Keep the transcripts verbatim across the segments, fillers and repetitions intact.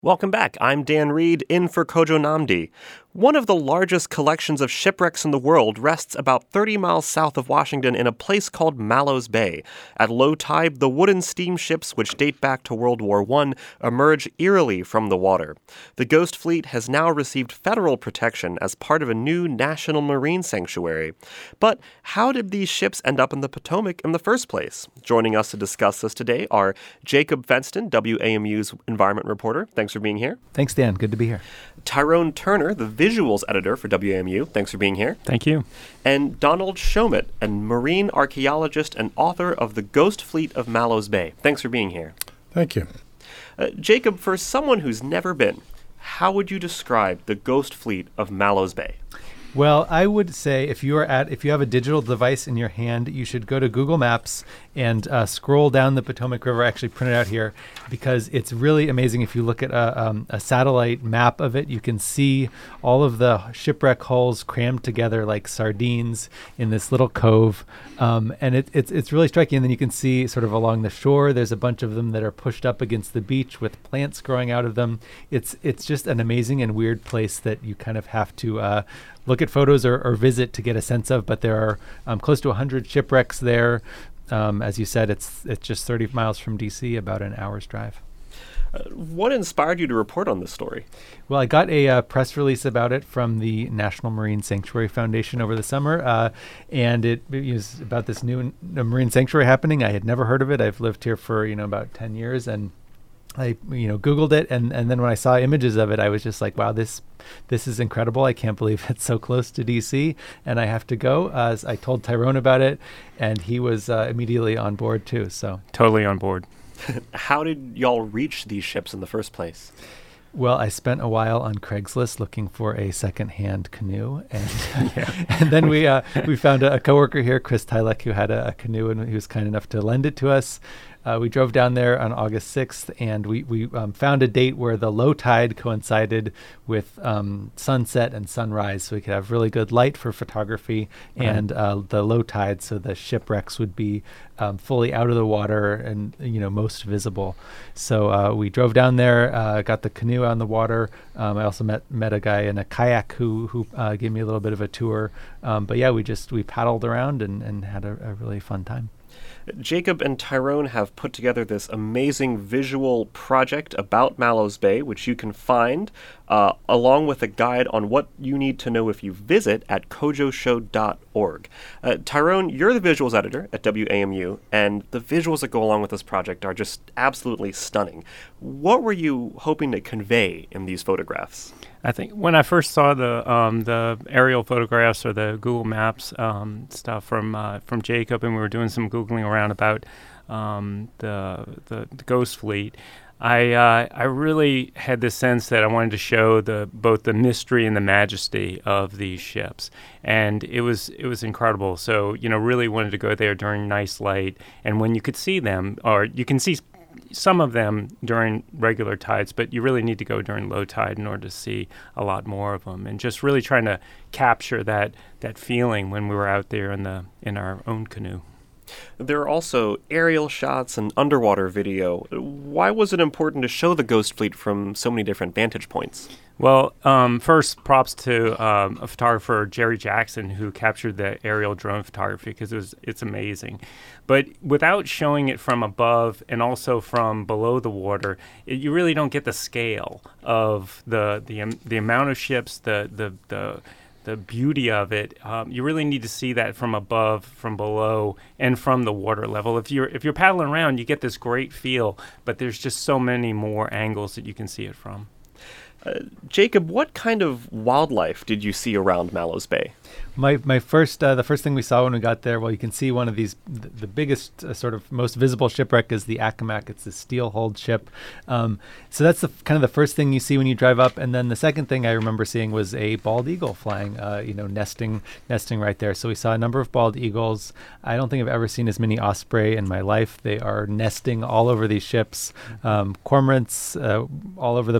Welcome back. I'm Dan Reed, in for Kojo Nnamdi. One of the largest collections of shipwrecks in the world rests about thirty miles south of Washington in a place called Mallows Bay. At low tide, the wooden steamships, which date back to World War One, emerge eerily from the water. The Ghost Fleet has now received federal protection as part of a new national marine sanctuary. But how did these ships end up in the Potomac in the first place? Joining us to discuss this today are Jacob Fenston, W A M U's environment reporter. Thanks for being here. Thanks, Dan. Good to be here. Tyrone Turner, the visuals editor for W A M U. Thanks for being here. Thank you. And Donald Shomit, a marine archaeologist and author of The Ghost Fleet of Mallows Bay. Thanks for being here. Thank you. Uh, Jacob, for someone who's never been, how would you describe the Ghost Fleet of Mallows Bay? Well, I would say if you are at if you have a digital device in your hand, you should go to Google Maps and uh, scroll down the Potomac River. I actually printed out here because it's really amazing. If you look at a, um, a satellite map of it, you can see all of the shipwreck hulls crammed together like sardines in this little cove, um, and it, it's it's really striking. And then you can see sort of along the shore, there's a bunch of them that are pushed up against the beach with plants growing out of them. It's it's just an amazing and weird place that you kind of have to uh, look at photos or, or visit to get a sense of, but there are um, close to one hundred shipwrecks there. Um, as you said, it's it's just thirty miles from D C, about an hour's drive. Uh, what inspired you to report on this story? Well, I got a uh, press release about it from the National Marine Sanctuary Foundation over the summer, uh, and it, it was about this new n- marine sanctuary happening. I had never heard of it. I've lived here for you know about ten years, and I, you know, Googled it, and, and then when I saw images of it, I was just like, wow, this this is incredible. I can't believe it's so close to D C, and I have to go. Uh, I told Tyrone about it, and he was uh, immediately on board, too. So Totally on board. How did y'all reach these ships in the first place? Well, I spent a while on Craigslist looking for a second-hand canoe, and and then we uh, we found a, a coworker here, Chris Tylek, who had a, a canoe, and he was kind enough to lend it to us. Uh, we drove down there on August sixth, and we, we um, found a date where the low tide coincided with um, sunset and sunrise, so we could have really good light for photography, right. and uh, the low tide, so the shipwrecks would be um, fully out of the water and, you know, most visible. So uh, we drove down there, uh, got the canoe on the water. Um, I also met met a guy in a kayak who who uh, gave me a little bit of a tour. Um, but yeah, we just we paddled around and, and had a, a really fun time. Jacob and Tyrone have put together this amazing visual project about Mallows Bay, which you can find, uh, along with a guide on what you need to know if you visit at kojo show dot org. Uh, Tyrone, you're the visuals editor at W A M U, and the visuals that go along with this project are just absolutely stunning. What were you hoping to convey in these photographs? I think when I first saw the um, the aerial photographs or the Google Maps um, stuff from uh, from Jacob, and we were doing some Googling around about um, the, the the Ghost Fleet, I uh, I really had this sense that I wanted to show the both the mystery and the majesty of these ships, and it was it was incredible. So you know, really wanted to go there during nice light, and when you could see them, or you can see some of them during regular tides, but you really need to go during low tide in order to see a lot more of them. And just really trying to capture that that feeling when we were out there in the in our own canoe. There are also aerial shots and underwater video. Why was it important to show the Ghost Fleet from so many different vantage points? Well, um, first, props to um, a photographer, Jerry Jackson, who captured the aerial drone photography, because it was it's amazing. But without showing it from above and also from below the water, it, you really don't get the scale of the the um, the amount of ships, the the the the beauty of it. Um, you really need to see that from above, from below, and from the water level. If you're if you're paddling around, you get this great feel, but there's just so many more angles that you can see it from. Uh, Jacob, what kind of wildlife did you see around Mallows Bay? My my first uh, the first thing we saw when we got there, well, you can see one of these th- the biggest uh, sort of most visible shipwreck is the Accomack. It's a steel-hulled ship. Um, so that's the f- kind of the first thing you see when you drive up. And then the second thing I remember seeing was a bald eagle flying, uh, you know, nesting nesting right there. So we saw a number of bald eagles. I don't think I've ever seen as many osprey in my life. They are nesting all over these ships. Um, cormorants uh, all over the place.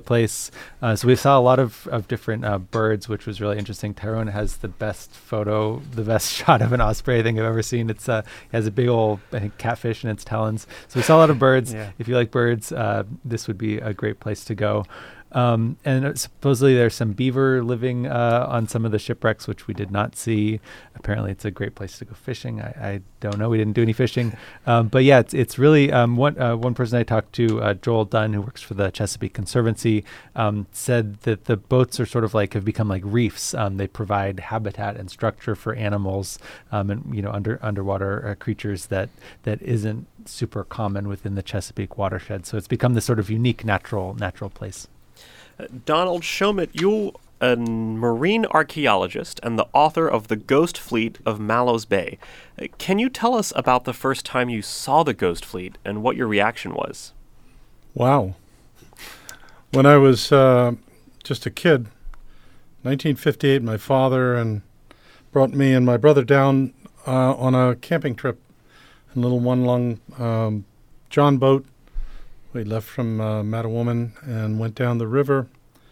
shipwrecks. Uh, so we saw a lot of, of different uh, birds, which was really interesting. Tyrone has the best photo, the best shot of an osprey I think I've ever seen. It's uh, it has a big old, I think, catfish in its talons. So we saw a lot of birds. Yeah. If you like birds, uh, this would be a great place to go. Um, and uh, supposedly there's some beaver living uh, on some of the shipwrecks, which we did not see. Apparently, it's a great place to go fishing. I, I don't know. We didn't do any fishing. Um, but yeah, it's it's really um, one uh, one person I talked to, uh, Joel Dunn, who works for the Chesapeake Conservancy, um, said that the boats are sort of like have become like reefs. Um, they provide habitat and structure for animals um, and you know under underwater uh, creatures that that isn't super common within the Chesapeake watershed. So it's become this sort of unique natural natural place. Donald Shomit, you're a marine archaeologist and the author of The Ghost Fleet of Mallows Bay. Can you tell us about the first time you saw the Ghost Fleet and what your reaction was? Wow. When I was uh, just a kid, nineteen fifty-eight, my father and brought me and my brother down uh, on a camping trip in a little one-lung um, John boat. We left from uh, Mattawoman and went down the river.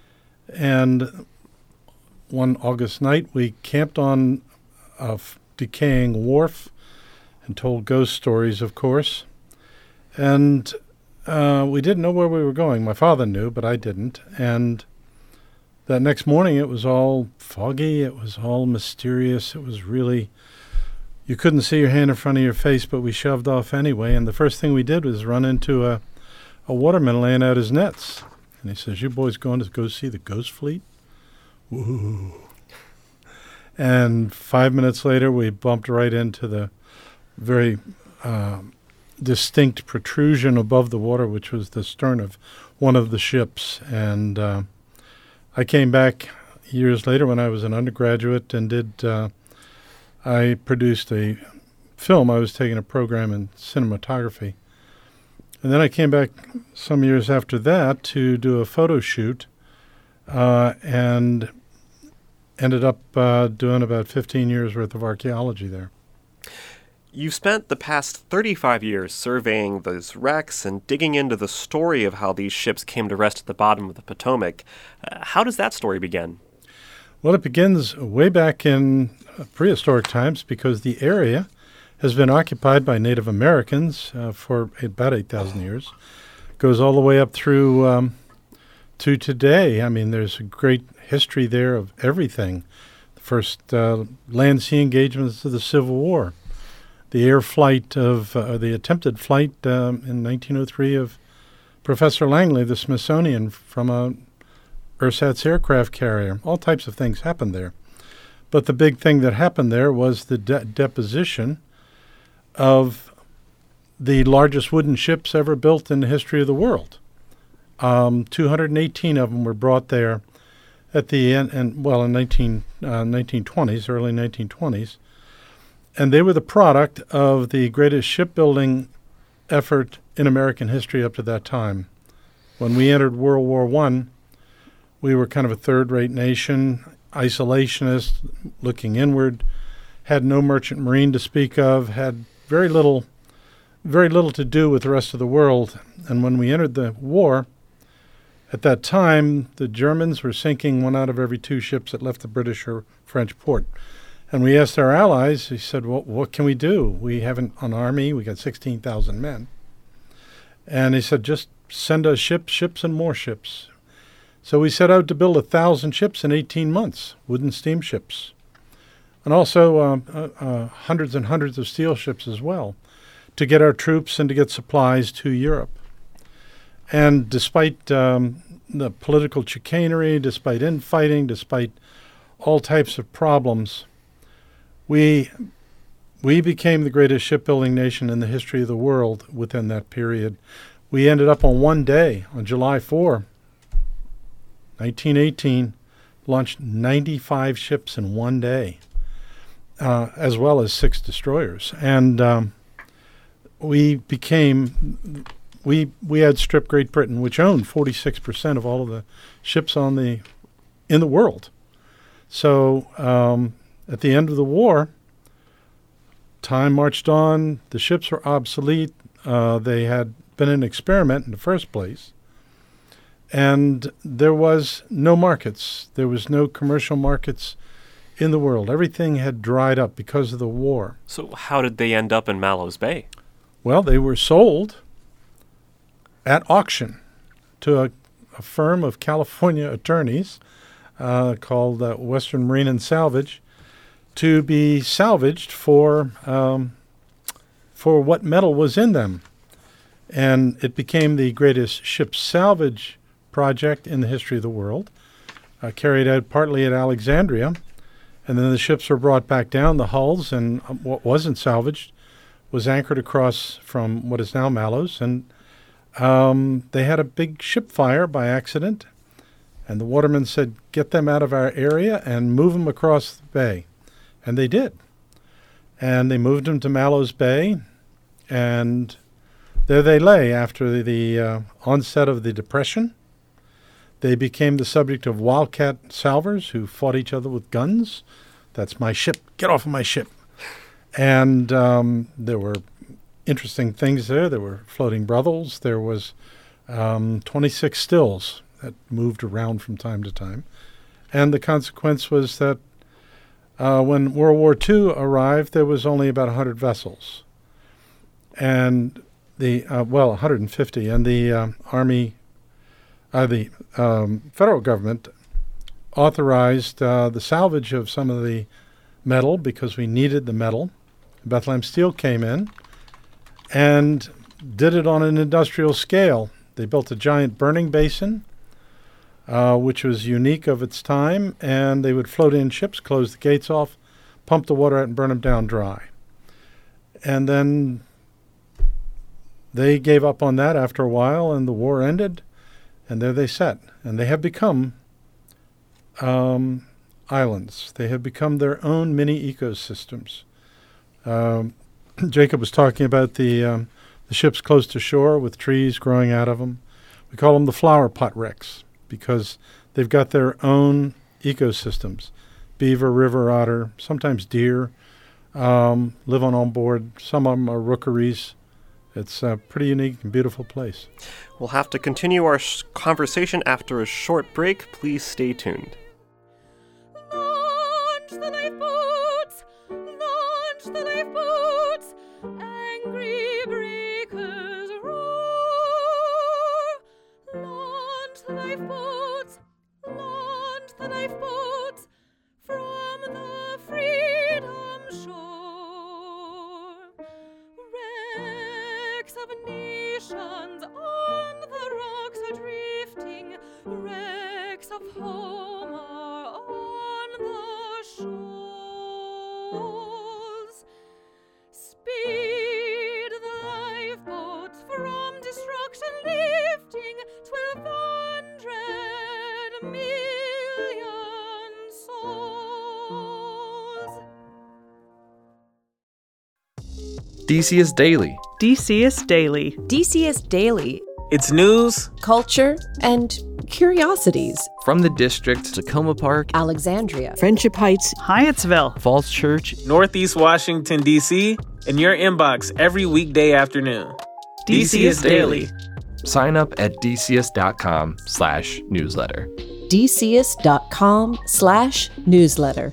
And one August night, we camped on a f- decaying wharf and told ghost stories, of course. And uh, we didn't know where we were going. My father knew, but I didn't. And that next morning, it was all foggy. It was all mysterious. It was really, you couldn't see your hand in front of your face, but we shoved off anyway. And the first thing we did was run into a a waterman laying out his nets. And he says, "You boys going to go see the Ghost Fleet?" Woo. And five minutes later, we bumped right into the very uh, distinct protrusion above the water, which was the stern of one of the ships. And uh, I came back years later when I was an undergraduate and did, uh, I produced a film. I was taking a program in cinematography. And then I came back some years after that to do a photo shoot uh, and ended up uh, doing about fifteen years worth of archaeology there. You've spent the past thirty-five years surveying those wrecks and digging into the story of how these ships came to rest at the bottom of the Potomac. Uh, how does that story begin? Well, it begins way back in prehistoric times because the area has been occupied by Native Americans uh, for about eight thousand years. Goes all the way up through um, to today. I mean, there's a great history there of everything. The first uh, land-sea engagements of the Civil War. The air flight of, uh, the attempted flight um, in nineteen oh three of Professor Langley, the Smithsonian, from a ersatz aircraft carrier. All types of things happened there. But the big thing that happened there was the de- deposition of the largest wooden ships ever built in the history of the world. Um, two hundred eighteen of them were brought there at the end, and well, in nineteen, uh, nineteen twenties, early nineteen twenties. And they were the product of the greatest shipbuilding effort in American history up to that time. When we entered World War One, we were kind of a third-rate nation, isolationist, looking inward, had no merchant marine to speak of, had very little, very little to do with the rest of the world. And when we entered the war, at that time, the Germans were sinking one out of every two ships that left the British or French port. And we asked our allies, he said, well, what can we do? We haven't an army, we got sixteen thousand men. And he said, just send us ships, ships, and more ships. So we set out to build a thousand ships in eighteen months, wooden steamships. And also uh, uh, uh, hundreds and hundreds of steel ships as well, to get our troops and to get supplies to Europe. And despite um, the political chicanery, despite infighting, despite all types of problems, we we became the greatest shipbuilding nation in the history of the world within that period. We ended up on one day, on July fourth, nineteen eighteen, launched ninety-five ships in one day. Uh, as well as six destroyers. And um, we became, we we had stripped Great Britain, which owned forty-six percent of all of the ships on the in the world. So um, at the end of the war, time marched on, the ships were obsolete, uh, they had been an experiment in the first place. And there was no markets. There was no commercial markets in the world. Everything had dried up because of the war. So how did they end up in Mallows Bay? Well, they were sold at auction to a, a firm of California attorneys uh, called uh, Western Marine and Salvage to be salvaged for um, for what metal was in them. And it became the greatest ship salvage project in the history of the world, uh, carried out partly at Alexandria. And then the ships were brought back down, the hulls, and um, what wasn't salvaged was anchored across from what is now Mallows. And um, they had a big ship fire by accident. And the watermen said, get them out of our area and move them across the bay. And they did. And they moved them to Mallows Bay. And there they lay after the, the uh, onset of the Depression. They became the subject of wildcat salvors who fought each other with guns. That's my ship. Get off of my ship. And um, there were interesting things there. There were floating brothels. There was um, twenty-six stills that moved around from time to time. And the consequence was that uh, when World War Two arrived, there was only about one hundred vessels. And the, uh, well, one hundred fifty. And the uh, Army, uh, the um, federal government authorized uh, the salvage of some of the metal because we needed the metal. Bethlehem Steel came in and did it on an industrial scale. They built a giant burning basin, uh, which was unique of its time, and they would float in ships, close the gates off, pump the water out, and burn them down dry. And then they gave up on that after a while, and the war ended, and there they sat. And they have become um, islands. They have become their own mini ecosystems. Um, Jacob was talking about the um, the ships close to shore with trees growing out of them. We call them the flower pot wrecks because they've got their own ecosystems. Beaver, river otter, sometimes deer um, live on, on board. Some of them are rookeries. It's a pretty unique and beautiful place. We'll have to continue our sh- conversation after a short break. Please stay tuned. Launch the lifeboats! Launch the lifeboats! Angry breakers roar! Launch the lifeboats! Launch the lifeboats! From the freedom shore! Wrecks of nations on the rocks are drifting. Wrecks of home are on the shores. Speed the lifeboats from destruction lifting twelve hundred million souls. D C S Daily. D C S Daily. D C S Daily. It's news, Culture, and curiosities. From the district, Tacoma Park, Alexandria. Friendship Heights. Hyattsville. Falls Church, Northeast Washington, D C, in your inbox every weekday afternoon. D C S Daily. Sign up at dcs.com slash newsletter. dcs.com slash newsletter.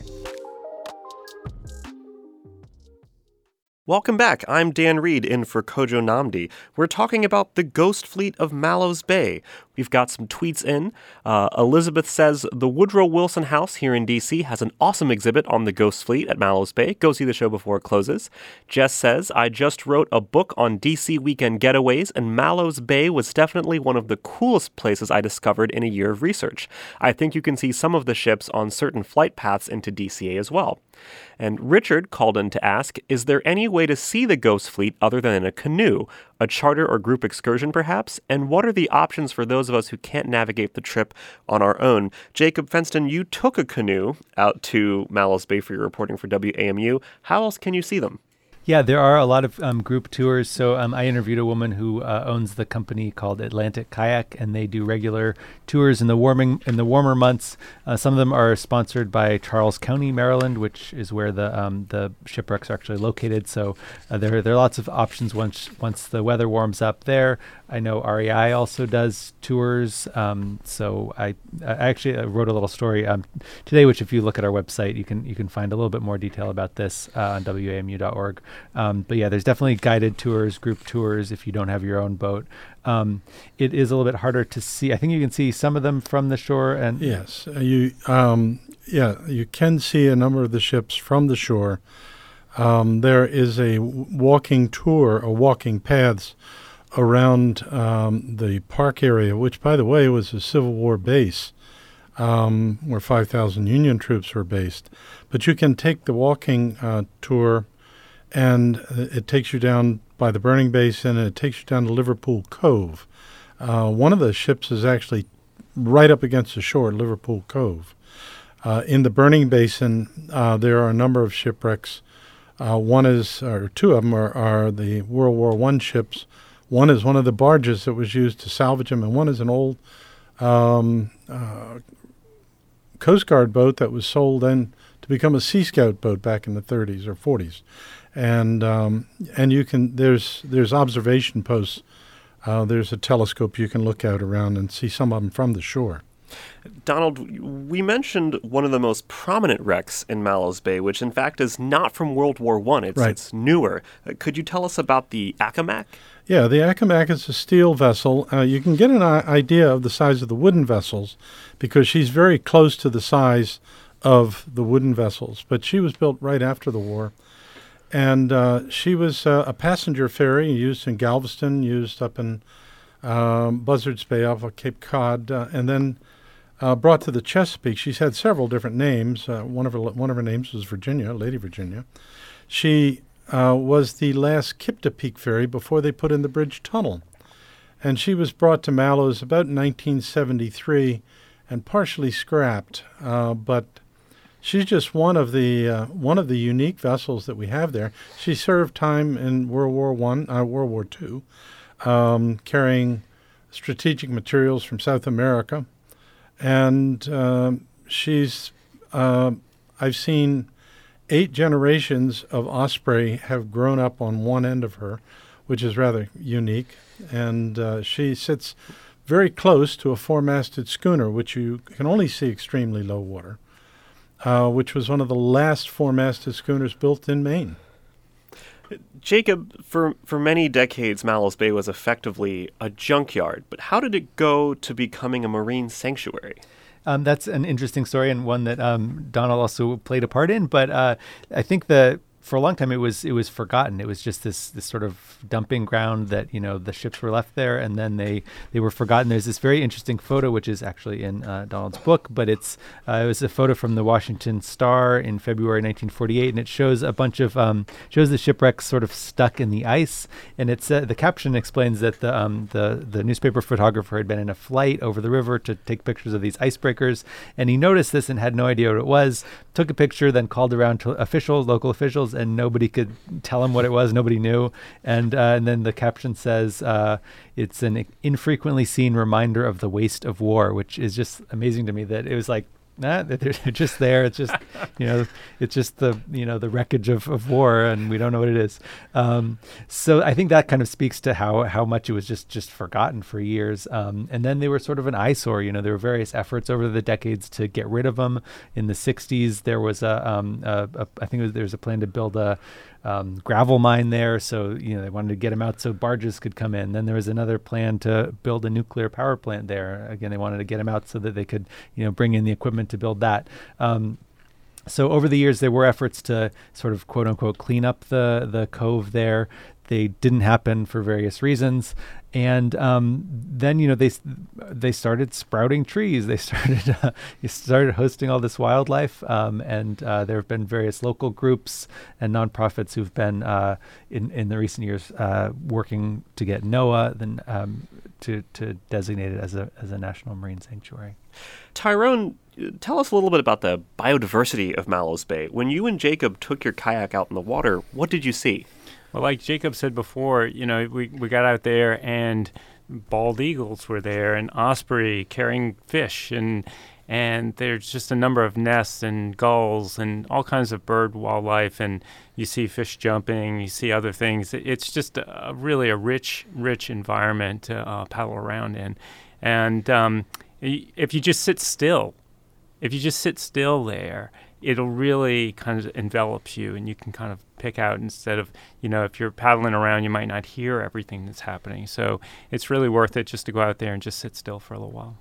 Welcome back. I'm Dan Reed in for Kojo Nnamdi. We're talking about the Ghost Fleet of Mallows Bay. We've got some tweets in. Uh, Elizabeth says, the Woodrow Wilson House here in D C has an awesome exhibit on the Ghost Fleet at Mallows Bay. Go see the show before it closes. Jess says, I just wrote a book on D C weekend getaways, and Mallows Bay was definitely one of the coolest places I discovered in a year of research. I think you can see some of the ships on certain flight paths into D C A as well. And Richard called in to ask, is there any way to see the Ghost Fleet other than in a canoe, a charter or group excursion perhaps? And what are the options for those of us who can't navigate the trip on our own? Jacob Fenston, you took a canoe out to Mallows Bay for your reporting for W A M U. How else can you see them? Yeah, there are a lot of um, group tours. So um, I interviewed a woman who uh, owns the company called Atlantic Kayak, and they do regular tours in the warming in the warmer months. Uh, some of them are sponsored by Charles County, Maryland, which is where the um, the shipwrecks are actually located. So uh, there there are lots of options once once the weather warms up there. I know R E I also does tours. Um, so I, I actually wrote a little story um, today, which if you look at our website, you can you can find a little bit more detail about this uh, on W A M U dot org. Um, but yeah, there's definitely guided tours, group tours if you don't have your own boat. Um, it is a little bit harder to see. I think you can see some of them from the shore. And yes, uh, you um, yeah you can see a number of the ships from the shore. Um, there is a w- walking tour, or walking paths around um, the park area, which, by the way, was a Civil War base um, where five thousand Union troops were based. But you can take the walking uh, tour, and it takes you down by the burning basin, and it takes you down to Liverpool Cove. Uh, one of the ships is actually right up against the shore, Liverpool Cove. Uh, in the burning basin, uh, there are a number of shipwrecks. Uh, one is, or two of them are, are the World War One ships. One is one of the barges that was used to salvage them, and one is an old um, uh, Coast Guard boat that was sold then to become a Sea Scout boat back in the thirties or forties. And um, and you can there's there's observation posts. Uh, there's a telescope you can look out around and see some of them from the shore. Donald, we mentioned one of the most prominent wrecks in Mallows Bay, which in fact is not from World War One. It's, right. it's newer. Uh, could you tell us about the Accomack? Yeah, the Accomack is a steel vessel. Uh, you can get an I- idea of the size of the wooden vessels because she's very close to the size of the wooden vessels. But she was built right after the war. And uh, she was uh, a passenger ferry used in Galveston, used up in um, Buzzards Bay off of Cape Cod, uh, and then uh, brought to the Chesapeake. She's had several different names. Uh, one of her one of her names was Virginia, Lady Virginia. She uh, was the last Kipta-Peak ferry before they put in the bridge tunnel. And she was brought to Mallows about nineteen seventy-three and partially scrapped, uh, but she's just one of the uh, one of the unique vessels that we have there. She served time in World War One, uh, World War Two, um, carrying strategic materials from South America, and uh, she's. Uh, I've seen eight generations of Osprey have grown up on one end of her, which is rather unique, and uh, she sits very close to a four-masted schooner, which you can only see extremely low water. Uh, which was one of the last four-masted schooners built in Maine. Jacob, for, for many decades, Mallows Bay was effectively a junkyard, but how did it go to becoming a marine sanctuary? Um, that's an interesting story and one that um, Donald also played a part in, but uh, I think the for a long time it was it was forgotten. It was just this this sort of dumping ground that, you know, the ships were left there and then they, they were forgotten. There's this very interesting photo, which is actually in uh, Donald's book, but it's uh, it was a photo from the Washington Star in February nineteen forty-eight, and it shows a bunch of um, shows the shipwrecks sort of stuck in the ice. And it's uh, the caption explains that the um, the the newspaper photographer had been in a flight over the river to take pictures of these icebreakers, and he noticed this and had no idea what it was. Took a picture, then called around to officials, local officials, and nobody could tell him what it was. Nobody knew. And uh, and then the caption says, uh, it's an infrequently seen reminder of the waste of war, which is just amazing to me that it was like, nah, they're just there. It's just, you know, it's just the, you know, the wreckage of, of war, and we don't know what it is. Um, so I think that kind of speaks to how, how much it was just, just forgotten for years. Um, and then they were sort of an eyesore. You know, there were various efforts over the decades to get rid of them. In the sixties, there was a, um, a, a I think it was, there was a plan to build a, Um, gravel mine there, so you know they wanted to get them out so barges could come in. Then there was another plan to build a nuclear power plant there. Again, they wanted to get them out so that they could, you know, bring in the equipment to build that. Um, so over the years, there were efforts to sort of quote unquote clean up the the cove there. They didn't happen for various reasons. And um, then, you know, they they started sprouting trees. They started uh, they started hosting all this wildlife. Um, and uh, there have been various local groups and nonprofits who've been uh, in in the recent years uh, working to get NOAA then um, to to designate it as a as a national marine sanctuary. Tyrone, tell us a little bit about the biodiversity of Mallows Bay. When you and Jacob took your kayak out in the water, what did you see? Well, like Jacob said before, you know, we, we got out there and bald eagles were there and osprey carrying fish, and and there's just a number of nests and gulls and all kinds of bird wildlife, and you see fish jumping, you see other things. It's just a, really a rich, rich environment to uh, paddle around in. And um, if you just sit still, if you just sit still there, it'll really kind of envelop you, and you can kind of pick out instead of, you know, if you're paddling around, you might not hear everything that's happening. So it's really worth it just to go out there and just sit still for a little while.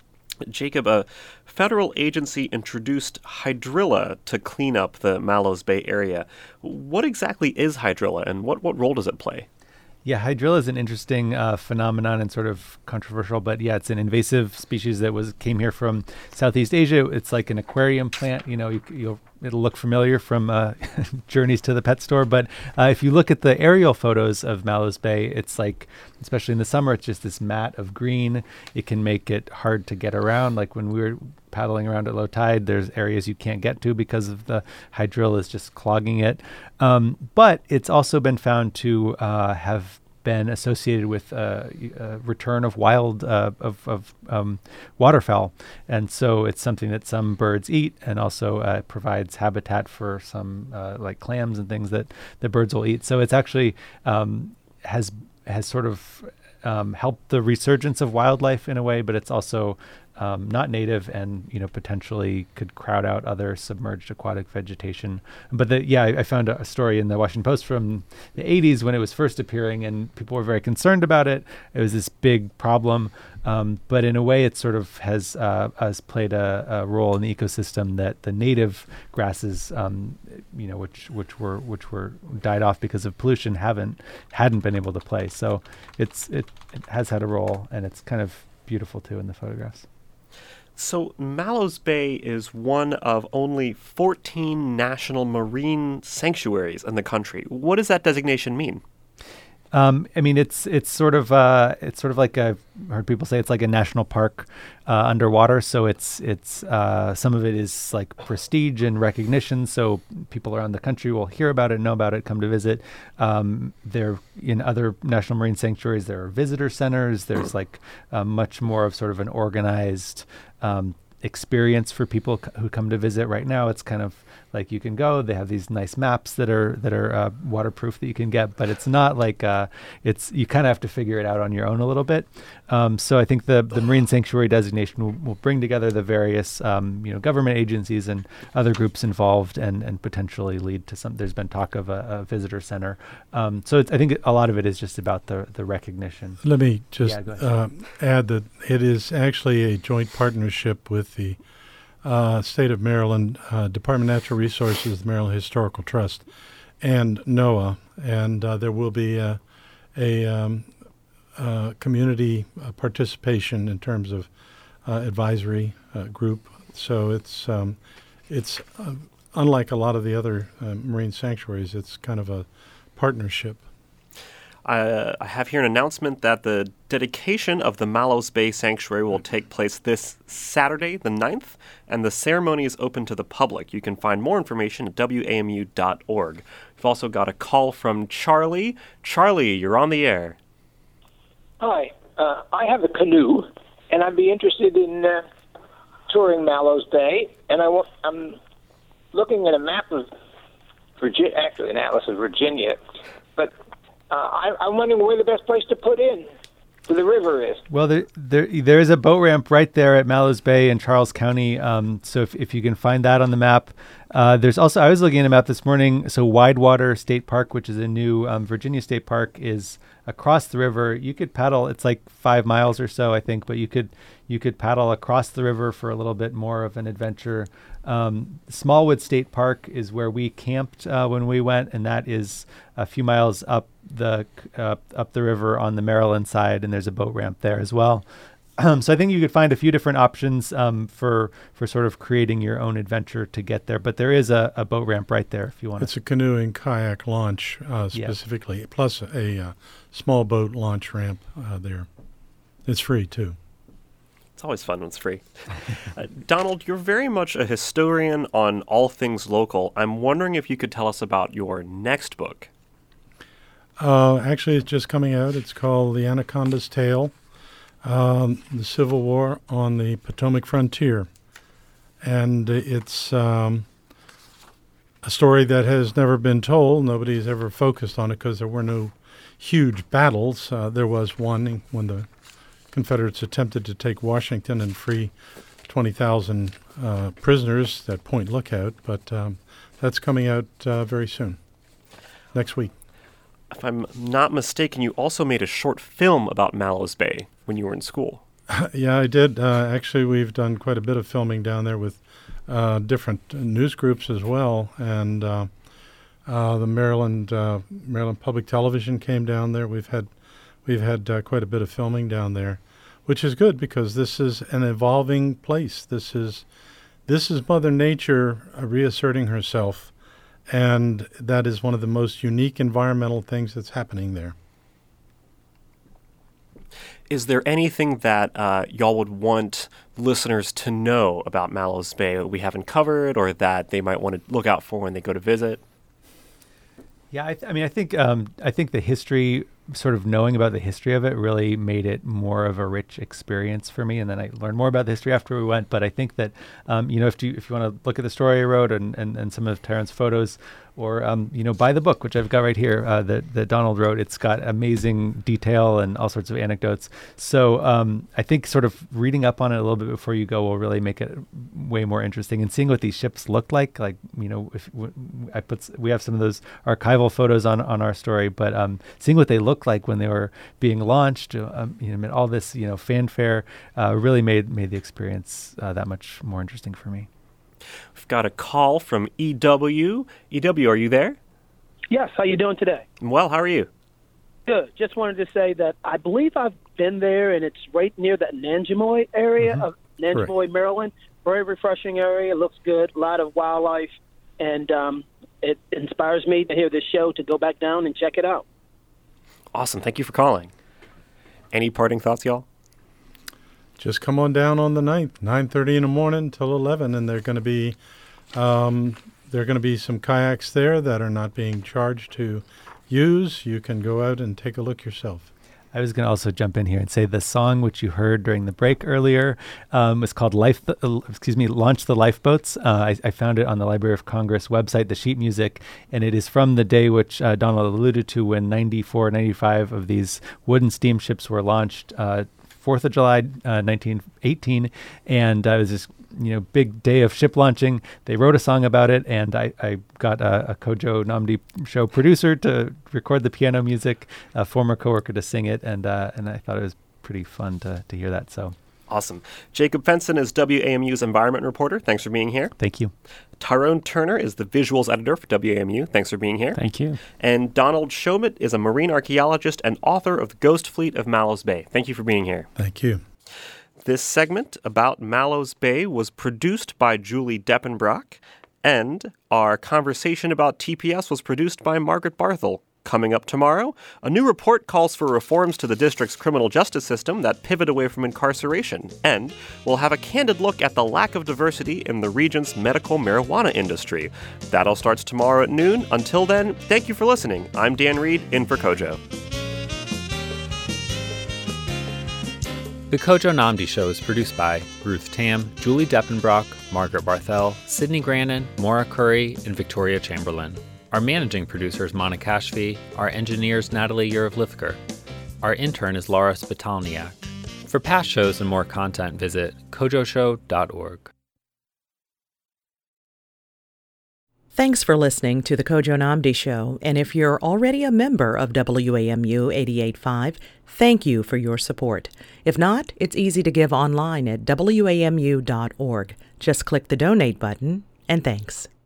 Jacob, a federal agency introduced hydrilla to clean up the Mallows Bay area. What exactly is hydrilla, and what, what role does it play? Yeah, hydrilla is an interesting uh, phenomenon and sort of controversial, but yeah, it's an invasive species that was came here from Southeast Asia. It's like an aquarium plant. You know, you, you'll it'll look familiar from uh, Journeys to the Pet Store. But uh, if you look at the aerial photos of Mallows Bay, it's like, especially in the summer, it's just this mat of green. It can make it hard to get around. Like when we were paddling around at low tide, there's areas you can't get to because of the hydrilla is just clogging it. Um, but it's also been found to uh, have been associated with uh, a return of wild uh, of, of um, waterfowl, and so it's something that some birds eat, and also uh, provides habitat for some uh, like clams and things that the birds will eat. So it's actually um, has has sort of um, helped the resurgence of wildlife in a way, but it's also Um, not native, and you know potentially could crowd out other submerged aquatic vegetation. But the, yeah, I, I found a, a story in the Washington Post from the eighties when it was first appearing, and people were very concerned about it. It was this big problem, um, but in a way, it sort of has uh, has played a, a role in the ecosystem that the native grasses, um, you know, which which were which were died off because of pollution, haven't hadn't been able to play. So it's it, it has had a role, and it's kind of beautiful too in the photographs. So Mallows Bay is one of only fourteen national marine sanctuaries in the country. What does that designation mean? Um, I mean, it's it's sort of uh, it's sort of like I've heard people say it's like a national park uh, underwater. So it's it's uh, some of it is like prestige and recognition. So people around the country will hear about it, know about it, come to visit. Um, there in other national marine sanctuaries, there are visitor centers. There's like uh, much more of sort of an organized um, experience for people c- who come to visit. Right now, it's kind of like you can go. They have these nice maps that are that are uh, waterproof that you can get, but it's not like uh, it's you kind of have to figure it out on your own a little bit. Um, so I think the the marine sanctuary designation will, will bring together the various um, you know government agencies and other groups involved, and and potentially lead to some. There's been talk of a, a visitor center. Um, so it's, I think a lot of it is just about the the recognition. Let me just Yeah, go ahead. uh, add that it is actually a joint partnership with the Uh, State of Maryland, uh, Department of Natural Resources, the Maryland Historical Trust, and NOAA, and uh, there will be a, a um, uh, community uh, participation in terms of uh, advisory uh, group. So it's um, it's uh, unlike a lot of the other uh, marine sanctuaries. It's kind of a partnership. Uh, I have here an announcement that the dedication of the Mallows Bay Sanctuary will take place this Saturday, the ninth, and the ceremony is open to the public. You can find more information at W A M U dot org. We've also got a call from Charlie. Charlie, you're on the air. Hi. Uh, I have a canoe, and I'd be interested in uh, touring Mallows Bay, and I w- I'm looking at a map of Virginia, actually an atlas of Virginia, but Uh, I, I'm wondering where the best place to put in to the river is. Well, there, there there is a boat ramp right there at Mallows Bay in Charles County. Um, so if, if you can find that on the map. Uh, there's also, I was looking at a map this morning. So Widewater State Park, which is a new um, Virginia state park, is across the river. You could paddle. It's like five miles or so, I think, but you could you could paddle across the river for a little bit more of an adventure. Um, Smallwood State Park is where we camped uh, when we went, and that is a few miles up the uh, up the river on the Maryland side, and there's a boat ramp there as well. Um, so I think you could find a few different options um, for for sort of creating your own adventure to get there. But there is a, a boat ramp right there if you want. It's a canoe and kayak launch uh, specifically, yeah. plus a uh, small boat launch ramp uh, there. It's free too. It's always fun when it's free. uh, Donald, you're very much a historian on all things local. I'm wondering if you could tell us about your next book. Uh, actually, it's just coming out. It's called The Anaconda's Tale, um, the Civil War on the Potomac Frontier. And it's um, a story that has never been told. Nobody's ever focused on it because there were no huge battles. Uh, there was one when the Confederates attempted to take Washington and free twenty thousand uh, prisoners at Point Lookout, but um, that's coming out uh, very soon, next week. If I'm not mistaken, you also made a short film about Mallows Bay when you were in school. Yeah, I did. Uh, actually, we've done quite a bit of filming down there with uh, different news groups as well, and uh, uh, the Maryland uh, Maryland Public Television came down there. We've had we've had uh, quite a bit of filming down there, which is good because this is an evolving place. This is this is Mother Nature uh, reasserting herself. And that is one of the most unique environmental things that's happening there. Is there anything that uh, y'all would want listeners to know about Mallows Bay that we haven't covered or that they might want to look out for when they go to visit? Yeah, I, th- I mean, I think um, I think the history, sort of knowing about the history of it, really made it more of a rich experience for me. And then I learned more about the history after we went. But I think that um, you know, if you if you want to look at the story I wrote and, and, and some of Taryn's photos, or um, you know, buy the book, which I've got right here uh, that that Donald wrote. It's got amazing detail and all sorts of anecdotes. So um, I think sort of reading up on it a little bit before you go will really make it way more interesting. And seeing what these ships looked like, like you know, if w- I put we have some of those archival photos on on our story, but um, seeing what they looked like when they were being launched, um, you know, all this you know fanfare uh, really made made the experience uh, that much more interesting for me. We've got a call from E W. E W, are you there? Yes, how you doing today? Well, how are you? Good. Just wanted to say that I believe I've been there, and it's right near that Nanjemoy area mm-hmm. of Nanjemoy, Correct. Maryland. Very refreshing area. Looks good. A lot of wildlife, and um, it inspires me to hear this show to go back down and check it out. Awesome. Thank you for calling. Any parting thoughts, y'all? Just come on down on the ninth, nine thirty in the morning till eleven, and they're going to be um, there are going to be some kayaks there that are not being charged to use. You can go out and take a look yourself. I was going to also jump in here and say the song which you heard during the break earlier um, is called "Life." Th- uh, excuse me, "Launch the Lifeboats." Uh, I, I found it on the Library of Congress website, the sheet music, and it is from the day which uh, Donald alluded to when ninety-four, ninety-five of these wooden steamships were launched. Uh, fourth of July, uh, nineteen eighteen, and uh, it was this you know big day of ship launching. They wrote a song about it, and I, I got a, a Kojo Namdi show producer to record the piano music, a former coworker to sing it, and uh, and I thought it was pretty fun to to hear that. So awesome. Jacob Fenson is W A M U's environment reporter. Thanks for being here. Thank you. Tyrone Turner is the visuals editor for W A M U. Thanks for being here. Thank you. And Donald Shomit is a marine archaeologist and author of The Ghost Fleet of Mallows Bay. Thank you for being here. Thank you. This segment about Mallows Bay was produced by Julie Deppenbrock, and our conversation about T P S was produced by Margaret Barthel. Coming up tomorrow, a new report calls for reforms to the district's criminal justice system that pivot away from incarceration. And we'll have a candid look at the lack of diversity in the region's medical marijuana industry. That all starts tomorrow at noon. Until then, thank you for listening. I'm Dan Reed, in for Kojo. The Kojo Namdi Show is produced by Ruth Tam, Julie Deppenbrock, Margaret Barthel, Sydney Grannon, Maura Curry, and Victoria Chamberlain. Our managing producer is Monica Kashfi. Our engineer is Natalie Urov-Lifker. Our intern is Laura Spitalniak. For past shows and more content, visit kojo show dot org. Thanks for listening to the Kojo Namdi Show, and if you're already a member of W A M U eighty-eight point five, thank you for your support. If not, it's easy to give online at W A M U dot org. Just click the donate button, and thanks.